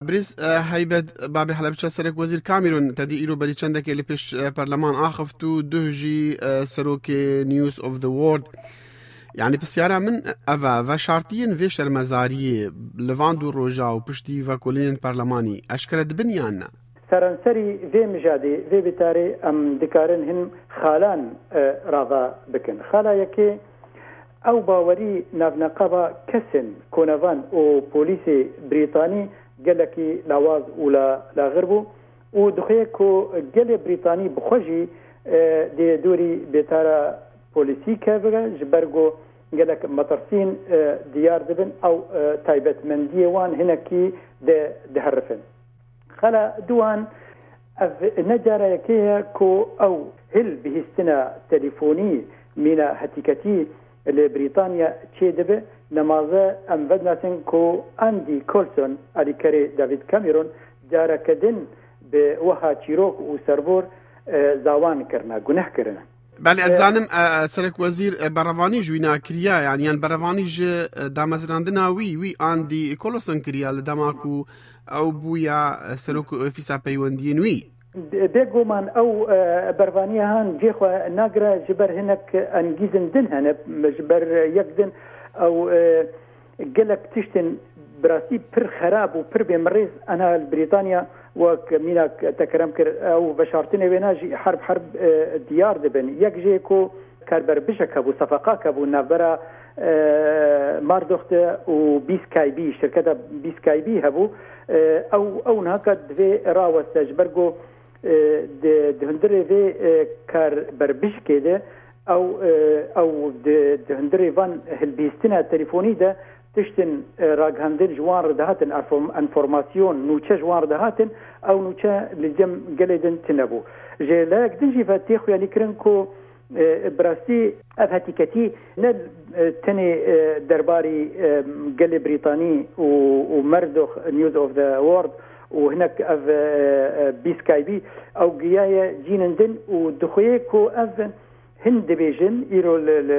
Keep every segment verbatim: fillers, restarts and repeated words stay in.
بريس هيبت بابي حلبشة سرك وزير كاميرون تدي إيرو بري چندك اللي بيش برلمان آخفتو دهجي سروك نيوز اوف ذا وورد يعني بسيارة من أفا وشارتين في شرمزارية لفاندو روجا وبشتي وكولين برلماني أشكرت بنيانا سرانسري في مجادي في بتاري أم دكارن هن خالان راضا بكن خالا يكي أو باوري نافنقابا كسن كونافان و بوليسي بريطاني قالكي لاواز ولا لا غربو ودخيكو قال بريطاني بخوجي دي دوري بتارا بوليسي كافغا جبرغو قالك مطرسين ديار دبن أو تايبت من ديوان هناكي ده دهرفن خلا دوان نجارة يكيها كو أو هل بهستنا تليفوني من هتيكتي لبريطانيا تشيدبه نمازه ام بدناسن كو اندي كولسون علي كاري دافيد كاميرون جارة كدن بوها تشيروك وسربور زاوان كرنا گناه كرنا بله اتزانم سرك وزير برواني جوينا كريا يعني يعني برواني ج دامزراندنا وي وي اندي كولسون كريا لدماكو او بويا سرك في سابيوندين وي بيجو من أو برفانية هان جيخوا ناقرة جبر هناك أنجيزن دن هنا جبر يقدن أو قلك تشتن براسي بر خراب وبر بمريز أنا بريطانيا وكمينك تكرم كر أو بشارتني بيناجي حرب حرب ديار دبن يكجيكو كاربر بشكبو صفقة كبو نافرا ماردوخت وبيسكاي بي شركة بيسكاي بي هبو أو أو نهكا دفي راوست جبرجو دهندري في كار بربش كده أو أو دهندري فان هالبيستنا التليفوني ده تشتن راجهندل جوان ردهاتن انفورماسيون نوچه جوان ردهاتن أو نوچه لجم جلدن تنبو جلاك دنجي فاتيخو يعني كرنكو براسي أفهتكتي نل تاني درباري قل بريطاني ومردخ نيوز اوف ذا وورد وهناك اف بيسكاي بي او جيايا جينندن ودخويكو اف هند بيجن يرو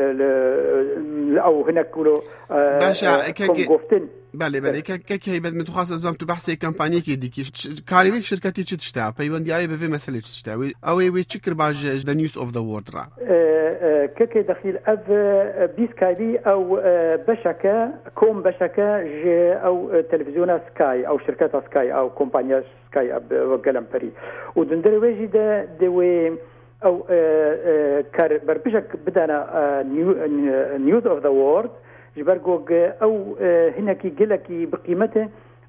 او هناك كلو باشا كونغوفتن بله بله كك هيبت متخصص زعما تو بحثي كامباني كي ديكي كاريك شركتي تشتاع بيوندي اي بفي مساله تشتاوي او وي تشكر باج ذا نيوز اوف ذا وورد را كك دخيل اف بيسكاي او بشكه كوم بشكه جي او تلفزيون سكاي او شركه سكاي او كومبانيا سكاي وقلم بري ودندري ويجي ده دوي او كار بربشك بدانا نيوز اوف ذا وورد جبرجوج او هناكي جلكي بقيمته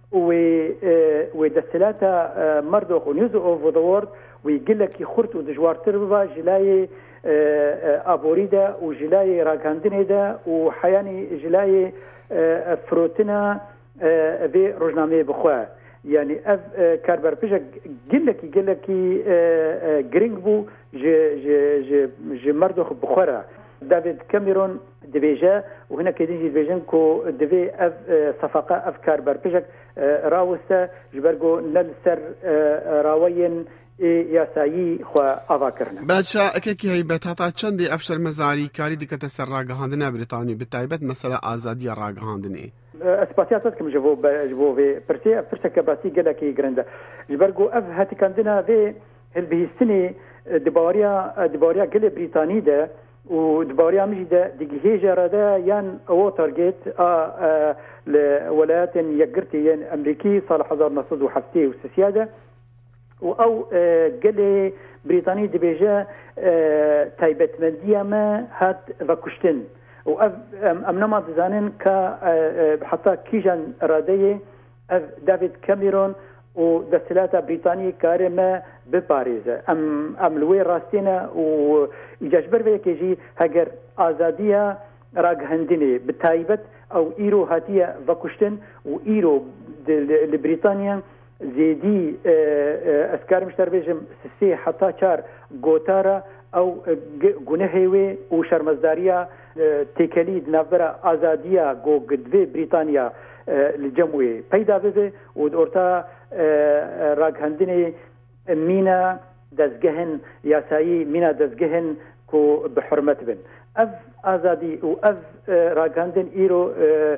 ودسلاتا مردوخ ونيوز اوف ذا وورد ويجلكي خرط ودجوار تربا جلاي ابوريدا وجلاي راغاندينيدا وحياني جلاي فروتنا في روجنامي بخوا يعني اف كاربر بيجك جلكي جلكي جرينغبو ج ج ج مردوخ بخورا دافيد كاميرون دبيجا وهنا كيديجي دبيجن كو دبي اف صفقه افكار بربجك راوستا جبرجو نلسر راوين ياسايي خو افاكرنا باشا كيكي هي بتاتا چندي افشل مزاري كاري ديكت سراغهاندنا بريطاني بالتايبت مثلا ازادي راغهاندني اسباسياتات كم جبو جبو في برسي فرشك براسي قالكي جرندا جبرجو اف هاتي كاندنا في هالبهستني دباريا دباريا قل بريطاني ده ودباريا مجي ده ديجيجا ردا يان او تارجت ا لولايات يقرتي ين امريكي صالح ألف وتسعمية وسبعين والسياده او قل بريطاني دبيجا تايبت مديا ما هات فكشتن وامنما زانن ك حتى كيجان راديه دافيد كاميرون ودسلاتا بريطانية كارما بباريزة أم أم لوي راستينا ويجبر فيك يجي هجر آزادية راج هندني بتايبت أو إيرو هاتية فكشتن وإيرو لبريطانيا زيدي أسكار مشتر بيجم سي حتى شار غوتارا أو جنهوي وشرمزدارية تكاليد نافرة آزادية جو قدوي بريطانيا الجموي پیدا بده ودورتا راگهندنی مینا دزگهن یاسایی مینا دزگهن کو بحرمت بن اف آزادی و اف راگهندن ایرو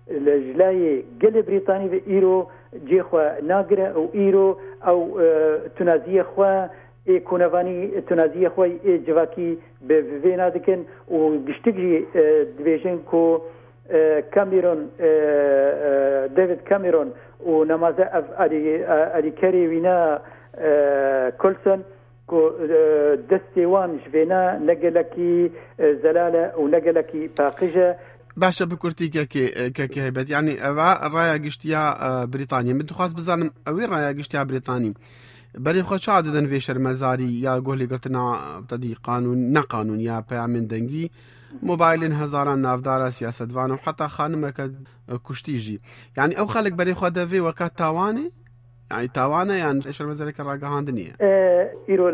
الجلاي قل بريطاني في إيرو جيخوا ناقرة أو إيرو أو تنازية خوا إيه كونافاني تنازية خوا إيه جواكي بفينا دكن وبيشتجي ديفيجن كو كاميرون ديفيد كاميرون ونمازة أدي أدي كاري وينا كولسون كو دستيوان جفينا نقلكي زلالة ونقلكي باقجة باشا بكورتي كاكي كاكي هيبت يعني رايا قشتيا بريطانيا من خاص بزانم اوين رايا قشتيا بريطاني بري خو شاد دن في شرمزاري يا قولي قلتنا ابتدي قانون نا قانون يا من دنجي موبايلين هزاران نافدار سياسة وانو حتى خانمك كشتيجي يعني او خلق بري خو دافي وكات تاواني يعني تاوانا يعني شرمزاري كراغا هاندنيه ايرو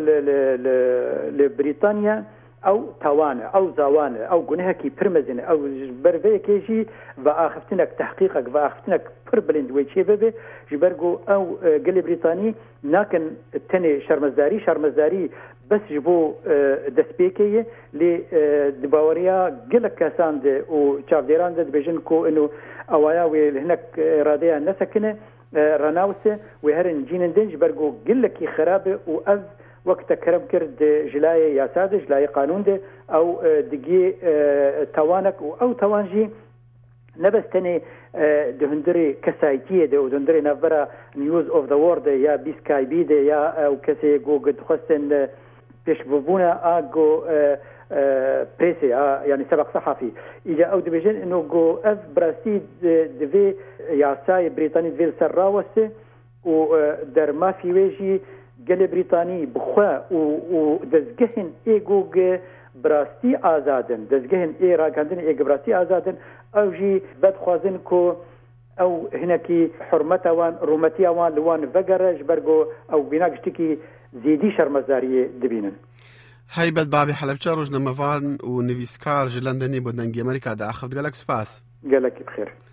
لبريطانيا او توانا او زوانا او جنهكي برمزن او برفي كيجي واخفتنك تحقيقك واخفتنك بربلند ويتشي ببي جبرجو او قل بريطاني لكن التاني شرمزداري شرمزداري بس جبو دسبيكي لدباوريا قل كاساند وشافديران دبيجن كو انه اوايا هناك راديا نسكنه رناوسه وهرن جينن دنج برجو قلكي خرابه واذ وقت كرم كرد جلاي ياساد جلاي قانون ده او دقي توانك او توانجي نبستني دهندري كسايتيه ده ودهندري نفرا نيوز اوف ذا وورد يا بيسكاي بي ده يا او كسي جو قد خستن بيش بوبونا اجو بريسي يعني سبق صحفي اجا او دبيجن انه جو اف براسي دفي ياساي بريطاني دفي سراوسه ودر ما في ويجي قل بريطاني بخوا ودزجهن ايجوج براستي آزادن دزجهن اي راكندن ايج براستي آزادن او جي بدخوازن كو او هناكي حرمتا وان رومتيا وان لوان فقرج برغو او بيناقشتكي زيدي شرمزارية دبينن هيبت بابي حلبچه روجنا مفان و نویسکار جلندنی بودنگی امریکا دا اخفت گلک سپاس گلک بخير